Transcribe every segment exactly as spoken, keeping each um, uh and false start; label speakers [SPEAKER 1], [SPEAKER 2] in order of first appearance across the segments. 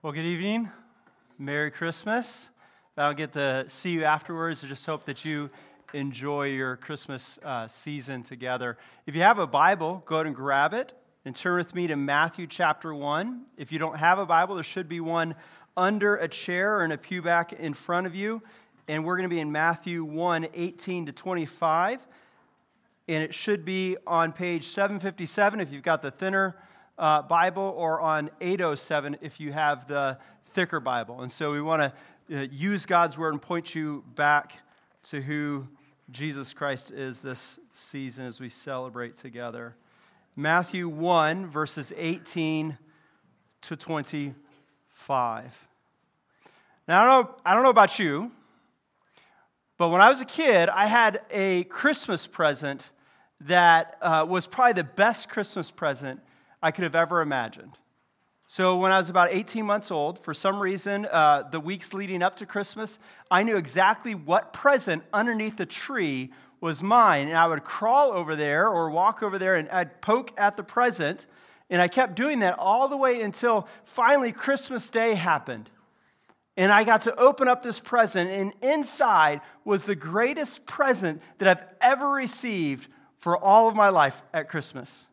[SPEAKER 1] Well, good evening. Merry Christmas. If I don't get to see you afterwards, I just hope that you enjoy your Christmas uh, season together. If you have a Bible, go ahead and grab it and turn with me to Matthew chapter one. If you don't have a Bible, there should be one under a chair or in a pew back in front of you. And we're going to be in Matthew one, eighteen to twenty-five. And it should be on page seven fifty-seven if you've got the thinner Uh, Bible, or on eight oh seven if you have the thicker Bible. And so we want to uh, use God's Word and point you back to who Jesus Christ is this season as we celebrate together. Matthew one, verses eighteen to twenty-five. Now, I don't know, I don't know about you, but when I was a kid, I had a Christmas present that uh, was probably the best Christmas present I could have ever imagined. So when I was about eighteen months old, for some reason, uh, the weeks leading up to Christmas, I knew exactly what present underneath the tree was mine. And I would crawl over there or walk over there and I'd poke at the present. And I kept doing that all the way until finally Christmas Day happened. And I got to open up this present, and inside was the greatest present that I've ever received for all of my life at Christmas.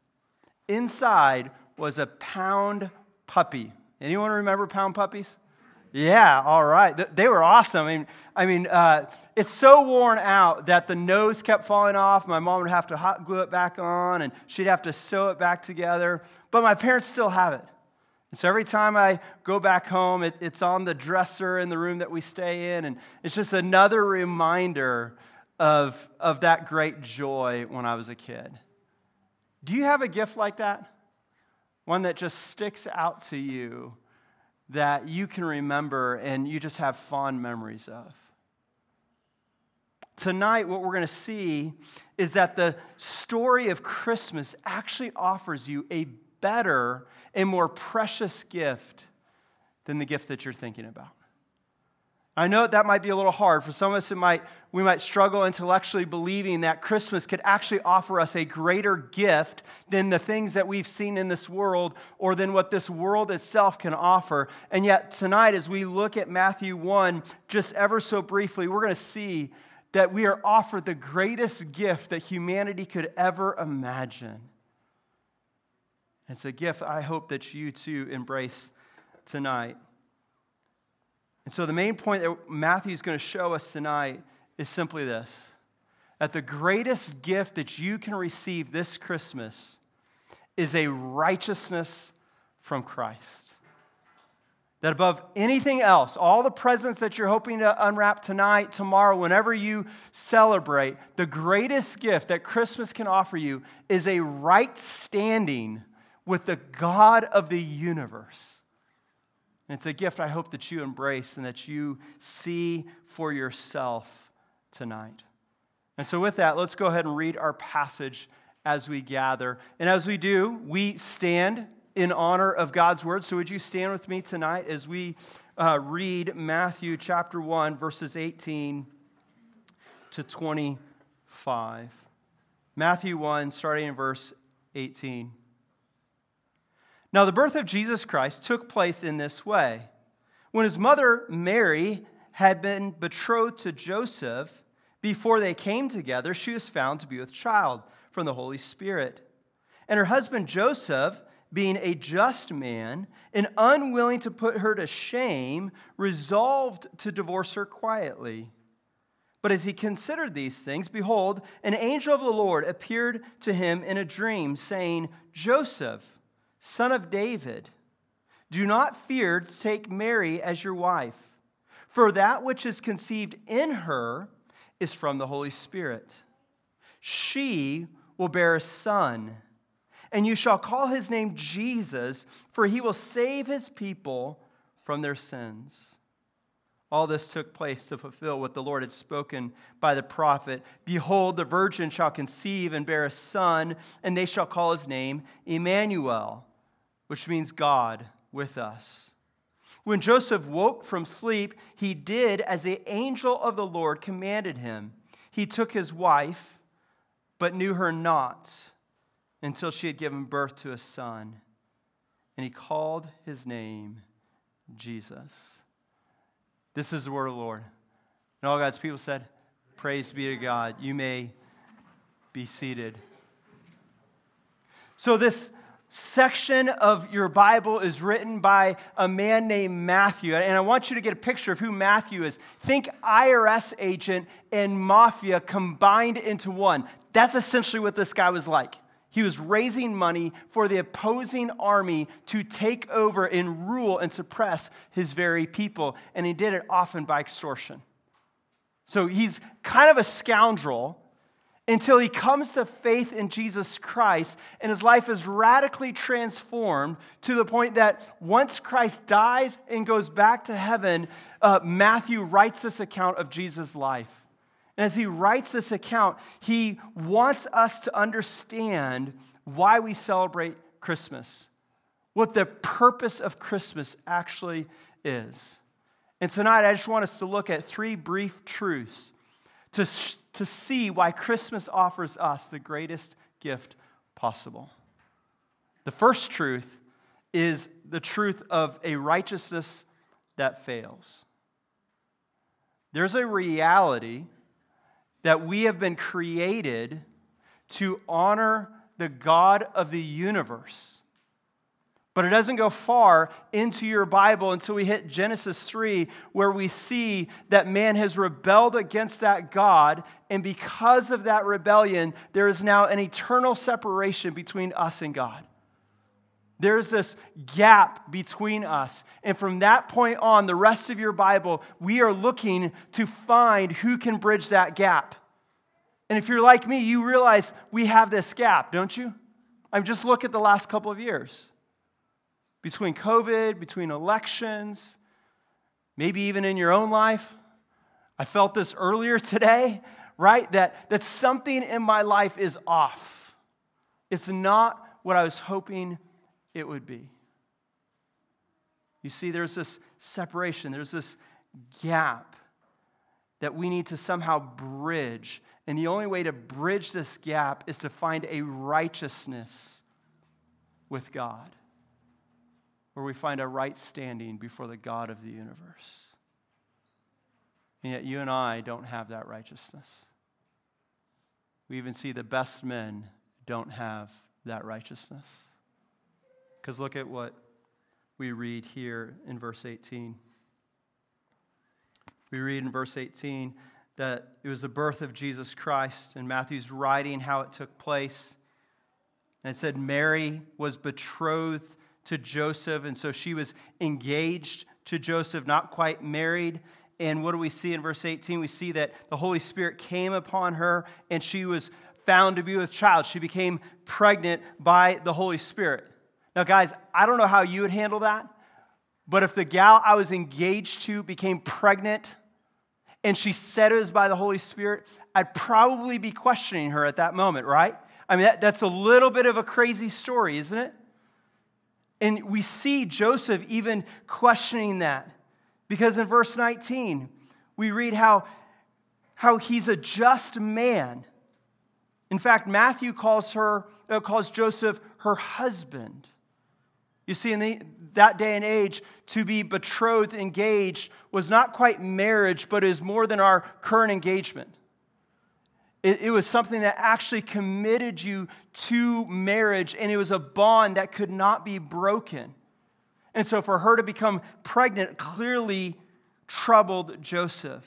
[SPEAKER 1] Inside was a pound puppy. Anyone remember pound puppies? Yeah, all right. They were awesome. I mean, I mean, uh, it's so worn out that the nose kept falling off. My mom would have to hot glue it back on, and she'd have to sew it back together. But my parents still have it. And so every time I go back home, it, it's on the dresser in the room that we stay in, and it's just another reminder of, of that great joy when I was a kid. Do you have a gift like that? One that just sticks out to you that you can remember and you just have fond memories of? Tonight, what we're going to see is that the story of Christmas actually offers you a better and more precious gift than the gift that you're thinking about. I know that might be a little hard. For some of us, it might we might struggle intellectually believing that Christmas could actually offer us a greater gift than the things that we've seen in this world or than what this world itself can offer. And yet tonight, as we look at Matthew one, just ever so briefly, we're going to see that we are offered the greatest gift that humanity could ever imagine. It's a gift I hope that you too embrace tonight. And so the main point that Matthew is going to show us tonight is simply this: that the greatest gift that you can receive this Christmas is a righteousness from Christ. That above anything else, all the presents that you're hoping to unwrap tonight, tomorrow, whenever you celebrate, the greatest gift that Christmas can offer you is a right standing with the God of the universe. And it's a gift I hope that you embrace and that you see for yourself tonight. And so with that, let's go ahead and read our passage as we gather. And as we do, we stand in honor of God's word. So would you stand with me tonight as we uh, read Matthew chapter one, verses eighteen to twenty-five. Matthew one, starting in verse eighteen. Now, the birth of Jesus Christ took place in this way. When his mother, Mary, had been betrothed to Joseph, before they came together, she was found to be with child from the Holy Spirit. And her husband Joseph, being a just man and unwilling to put her to shame, resolved to divorce her quietly. But as he considered these things, behold, an angel of the Lord appeared to him in a dream, saying, Joseph, son of David, do not fear to take Mary as your wife, for that which is conceived in her is from the Holy Spirit. She will bear a son, and you shall call his name Jesus, for he will save his people from their sins. All this took place to fulfill what the Lord had spoken by the prophet. Behold, the virgin shall conceive and bear a son, and they shall call his name Emmanuel, which means God with us. When Joseph woke from sleep, he did as the angel of the Lord commanded him. He took his wife, but knew her not until she had given birth to a son. And he called his name Jesus. This is the word of the Lord. And all God's people said, praise be to God. You may be seated. So this section of your Bible is written by a man named Matthew. And I want you to get a picture of who Matthew is. Think I R S agent and mafia combined into one. That's essentially what this guy was like. He was raising money for the opposing army to take over and rule and suppress his very people. And he did it often by extortion. So he's kind of a scoundrel until he comes to faith in Jesus Christ, and his life is radically transformed to the point that once Christ dies and goes back to heaven, uh, Matthew writes this account of Jesus' life. And as he writes this account, he wants us to understand why we celebrate Christmas, what the purpose of Christmas actually is. And tonight, I just want us to look at three brief truths to, to see why Christmas offers us the greatest gift possible. The first truth is the truth of a righteousness that fails. There's a reality that we have been created to honor the God of the universe. But it doesn't go far into your Bible until we hit Genesis three, where we see that man has rebelled against that God, and because of that rebellion, there is now an eternal separation between us and God. There's this gap between us. And from that point on, the rest of your Bible, we are looking to find who can bridge that gap. And if you're like me, you realize we have this gap, don't you? I mean, just look at the last couple of years. Between COVID, between elections, maybe even in your own life. I felt this earlier today, right? That, that something in my life is off. It's not what I was hoping it would be. You see, there's this separation, there's this gap that we need to somehow bridge. And the only way to bridge this gap is to find a righteousness with God, where we find a right standing before the God of the universe. And yet you and I don't have that righteousness. We even see the best men don't have that righteousness. Because look at what we read here in verse eighteen. We read in verse eighteen that it was the birth of Jesus Christ, and Matthew's writing how it took place. And it said Mary was betrothed to Joseph, and so she was engaged to Joseph, not quite married. And what do we see in verse eighteen? We see that the Holy Spirit came upon her, and she was found to be with child. She became pregnant by the Holy Spirit. Now, guys, I don't know how you would handle that, but if the gal I was engaged to became pregnant and she said it was by the Holy Spirit, I'd probably be questioning her at that moment, right? I mean, that, that's a little bit of a crazy story, isn't it? And we see Joseph even questioning that, because in verse nineteen, we read how, how he's a just man. In fact, Matthew calls her, uh, calls Joseph her husband. You see, in the, that day and age, to be betrothed, engaged, was not quite marriage, but is more than our current engagement. It, it was something that actually committed you to marriage, and it was a bond that could not be broken. And so for her to become pregnant clearly troubled Joseph.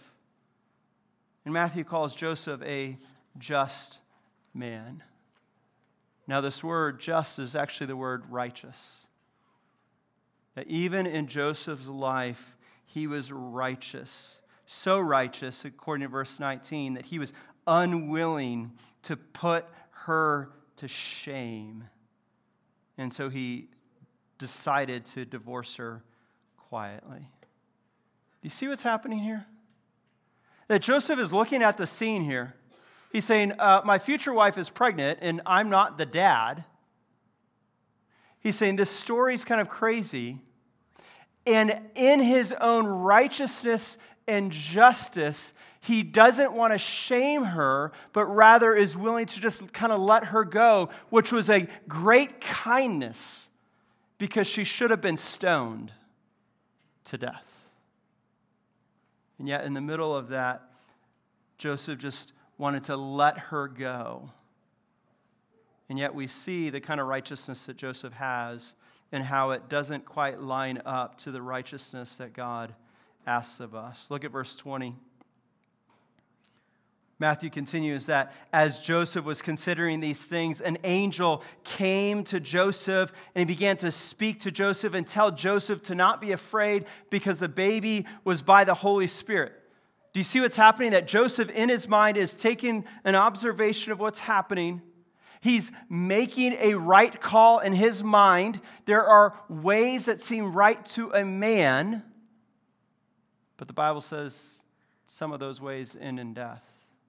[SPEAKER 1] And Matthew calls Joseph a just man. Now, this word just is actually the word righteous. That even in Joseph's life, he was righteous. So righteous, according to verse nineteen, that he was unwilling to put her to shame. And so he decided to divorce her quietly. Do you see what's happening here? That Joseph is looking at the scene here. He's saying, uh, my future wife is pregnant, and I'm not the dad. He's saying this story is kind of crazy. And in his own righteousness and justice, he doesn't want to shame her, but rather is willing to just kind of let her go, which was a great kindness, because she should have been stoned. to death. And yet in the middle of that, Joseph just wanted to let her go. And yet we see the kind of righteousness that Joseph has and how it doesn't quite line up to the righteousness that God asks of us. Look at verse twenty. Matthew continues that as Joseph was considering these things, an angel came to Joseph and he began to speak to Joseph and tell Joseph to not be afraid because the baby was by the Holy Spirit. Do you see what's happening? That Joseph in his mind is taking an observation of what's happening. He's making a right call in his mind. There are ways that seem right to a man, but the Bible says some of those ways end in death.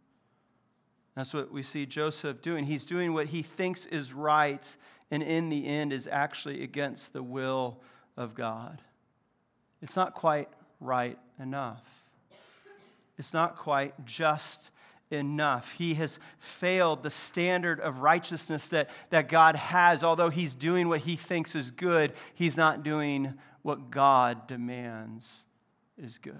[SPEAKER 1] That's what we see Joseph doing. He's doing what he thinks is right, and in the end is actually against the will of God. It's not quite right enough. It's not quite just enough. He has failed the standard of righteousness that, that God has. Although he's doing what he thinks is good, he's not doing what God demands is good.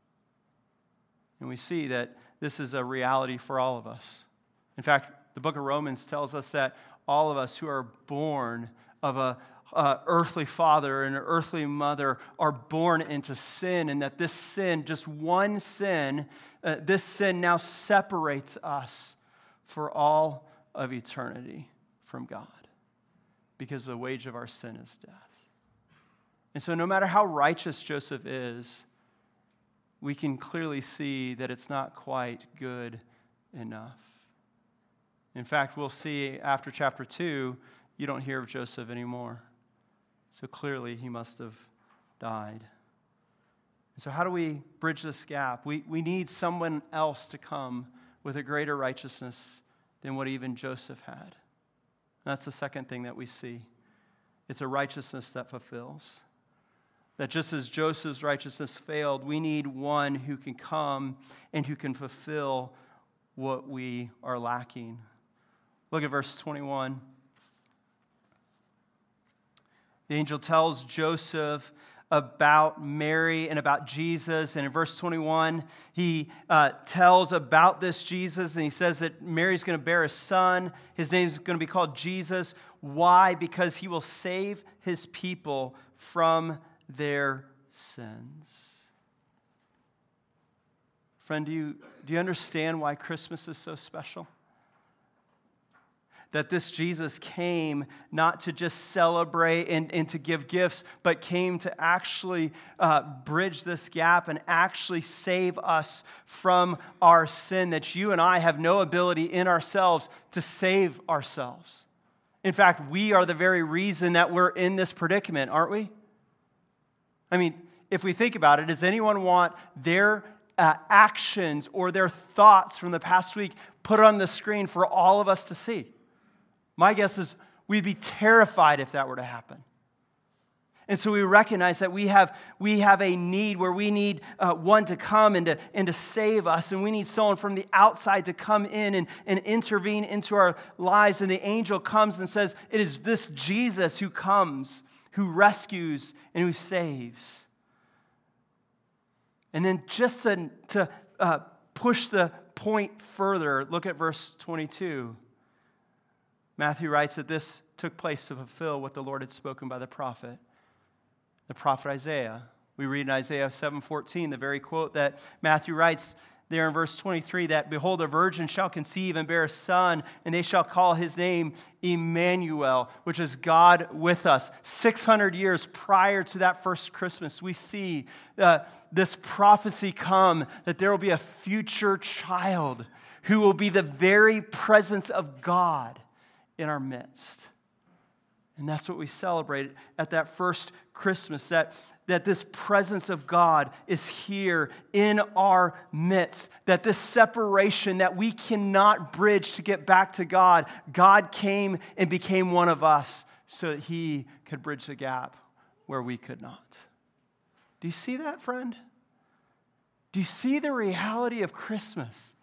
[SPEAKER 1] And we see that this is a reality for all of us. In fact, the book of Romans tells us that all of us who are born of a uh, earthly father and an earthly mother are born into sin, and that this sin, just one sin, uh, this sin now separates us for all of eternity from God, because the wage of our sin is death. And so no matter how righteous Joseph is, we can clearly see that it's not quite good enough. In fact, we'll see after chapter two, you don't hear of Joseph anymore. So clearly he must have died. So how do we bridge this gap? We, we need someone else to come with a greater righteousness than what even Joseph had. And that's the second thing that we see. It's a righteousness that fulfills. That just as Joseph's righteousness failed, we need one who can come and who can fulfill what we are lacking. Look at verse twenty-one. The angel tells Joseph about Mary and about Jesus. And in verse twenty-one, he uh, tells about this Jesus, and he says that Mary's going to bear a son. His name's going to be called Jesus. Why? Because he will save his people from their sins. Friend, do you, do you understand why Christmas is so special? That this Jesus came not to just celebrate and, and to give gifts, but came to actually uh, bridge this gap and actually save us from our sin, that you and I have no ability in ourselves to save ourselves. In fact, we are the very reason that we're in this predicament, aren't we? I mean, if we think about it, does anyone want their uh, actions or their thoughts from the past week put on the screen for all of us to see? My guess is we'd be terrified if that were to happen. And so we recognize that we have, we have a need where we need uh, one to come and to, and to save us, and we need someone from the outside to come in and, and intervene into our lives. And the angel comes and says, it is this Jesus who comes, who rescues and who saves. And then just to, to uh, push the point further, look at verse twenty-two. Matthew writes that this took place to fulfill what the Lord had spoken by the prophet, the prophet Isaiah. We read in Isaiah seven fourteen, the very quote that Matthew writes there in verse twenty-three, that, behold, a virgin shall conceive and bear a son, and they shall call his name Emmanuel, which is God with us. six hundred years prior to that first Christmas, we see uh, this prophecy come that there will be a future child who will be the very presence of God in our midst. And that's what we celebrate at that first Christmas, that, that this presence of God is here in our midst, that this separation that we cannot bridge to get back to God, God came and became one of us so that he could bridge the gap where we could not. Do you see that, friend? Do you see the reality of Christmas?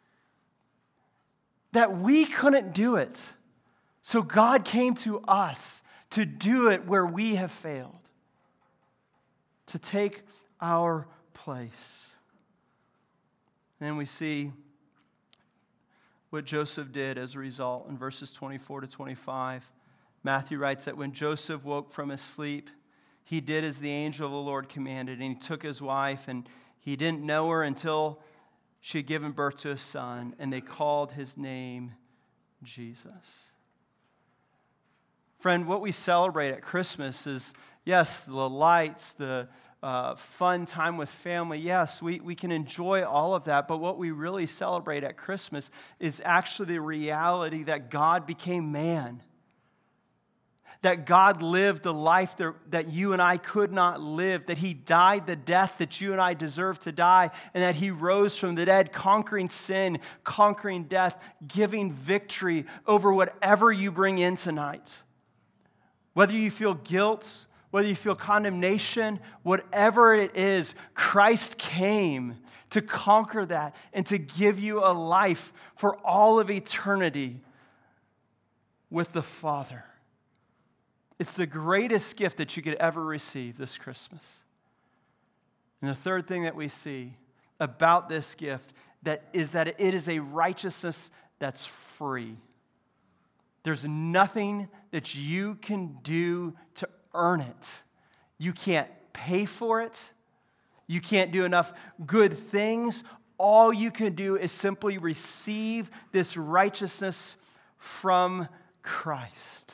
[SPEAKER 1] That we couldn't do it. So God came to us to do it where we have failed. to take our place. And then we see what Joseph did as a result in verses twenty-four to twenty-five. Matthew writes that when Joseph woke from his sleep, he did as the angel of the Lord commanded, and he took his wife, and he didn't know her until she had given birth to a son, and they called his name Jesus. Friend, what we celebrate at Christmas is, yes, the lights, the uh, fun time with family. Yes, we, we can enjoy all of that, but what we really celebrate at Christmas is actually the reality that God became man. That God lived the life that, that you and I could not live, that he died the death that you and I deserve to die, and that he rose from the dead, conquering sin, conquering death, giving victory over whatever you bring in tonight. Whether you feel guilt, whether you feel condemnation, whatever it is, Christ came to conquer that and to give you a life for all of eternity with the Father. It's the greatest gift that you could ever receive this Christmas. And the third thing that we see about this gift that is that it is a righteousness that's free. There's nothing that you can do to earn it. You can't pay for it. You can't do enough good things. All you can do is simply receive this righteousness from Christ.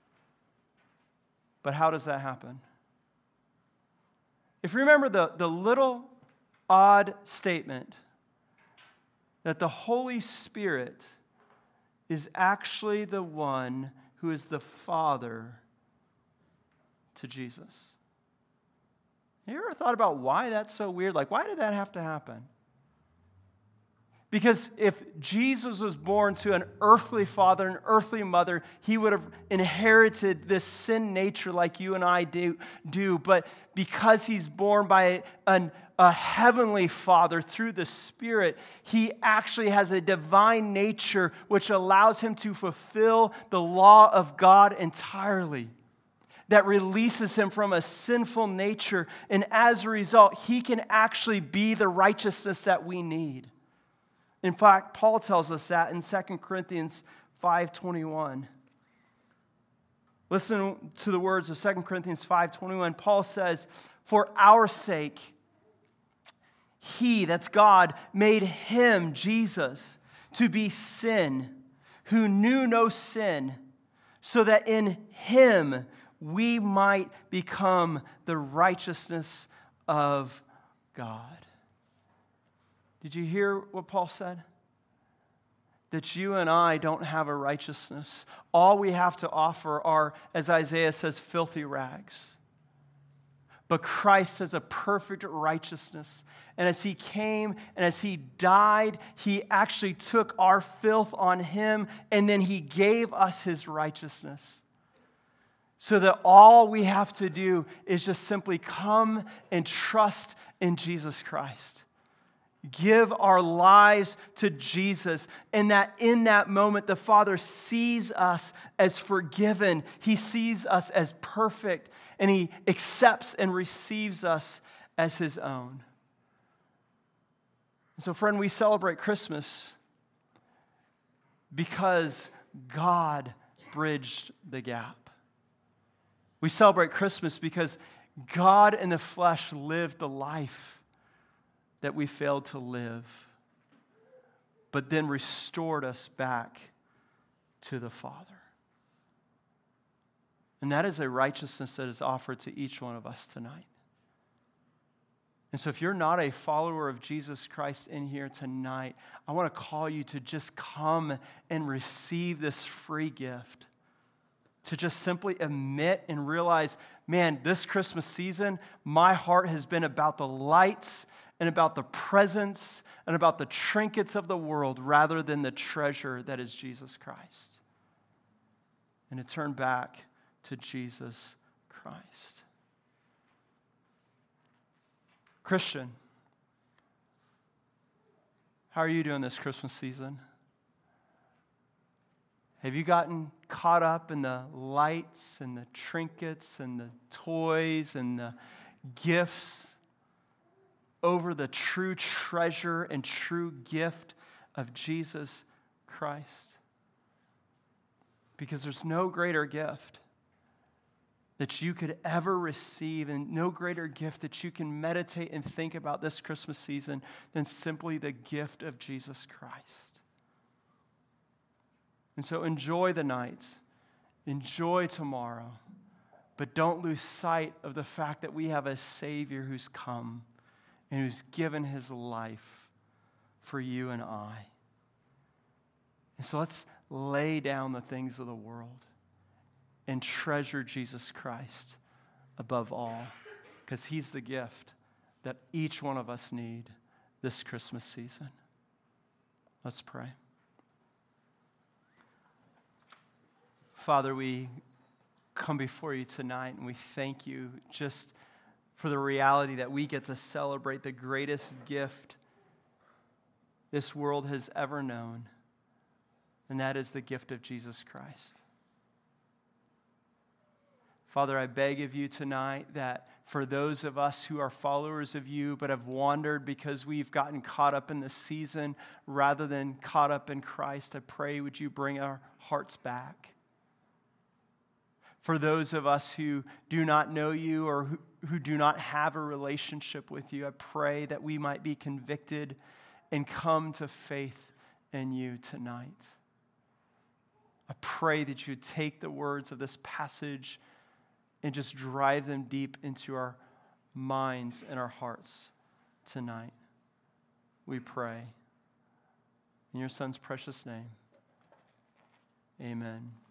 [SPEAKER 1] But how does that happen? If you remember the, the little odd statement that the Holy Spirit is actually the one who is the Father to Jesus. Have you ever thought about why that's so weird? Like, why did that have to happen? Because if Jesus was born to an earthly father, an earthly mother, he would have inherited this sin nature like you and I do. do. But because he's born by an, a heavenly Father through the Spirit, he actually has a divine nature which allows him to fulfill the law of God entirely. That releases him from a sinful nature. And as a result, he can actually be the righteousness that we need. In fact, Paul tells us that in Second Corinthians five twenty-one. Listen to the words of Second Corinthians five twenty-one. Paul says, "For our sake, he," that's God, "made him," Jesus, "to be sin, who knew no sin, so that in him we might become the righteousness of God." Did you hear what Paul said? That you and I don't have a righteousness. All we have to offer are, as Isaiah says, filthy rags. But Christ has a perfect righteousness. And as he came and as he died, he actually took our filth on him, and then he gave us his righteousness. So that all we have to do is just simply come and trust in Jesus Christ. Give our lives to Jesus, and that in that moment the Father sees us as forgiven. He sees us as perfect, and he accepts and receives us as his own. And so, friend, we celebrate Christmas because God bridged the gap. We celebrate Christmas because God in the flesh lived the life that we failed to live, but then restored us back to the Father. And that is a righteousness that is offered to each one of us tonight. And so if you're not a follower of Jesus Christ in here tonight, I want to call you to just come and receive this free gift. To just simply admit and realize, man, this Christmas season, my heart has been about the lights and about the presents and about the trinkets of the world rather than the treasure that is Jesus Christ. And to turn back to Jesus Christ. Christian, how are you doing this Christmas season? Have you gotten caught up in the lights and the trinkets and the toys and the gifts over the true treasure and true gift of Jesus Christ. Because there's no greater gift that you could ever receive, and no greater gift that you can meditate and think about this Christmas season than simply the gift of Jesus Christ. And so enjoy the night, enjoy tomorrow, but don't lose sight of the fact that we have a Savior who's come and who's given his life for you and I. And so let's lay down the things of the world and treasure Jesus Christ above all, because he's the gift that each one of us need this Christmas season. Let's pray. Father, we come before you tonight and we thank you just for the reality that we get to celebrate the greatest gift this world has ever known, and that is the gift of Jesus Christ. Father, I beg of you tonight that for those of us who are followers of you but have wandered because we've gotten caught up in the season rather than caught up in Christ, I pray would you bring our hearts back. For those of us who do not know you or who, who do not have a relationship with you, I pray that we might be convicted and come to faith in you tonight. I pray that you take the words of this passage and just drive them deep into our minds and our hearts tonight. We pray. In your Son's precious name, amen.